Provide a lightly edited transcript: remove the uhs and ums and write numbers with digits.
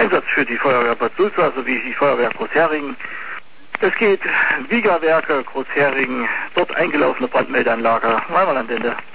Einsatz für die Feuerwehr Bad Sulza sowie die Feuerwehr Großheringen. Es geht Wiegerwerke, Großheringen, dort eingelaufene Brandmeldeanlage, Weimerlandende.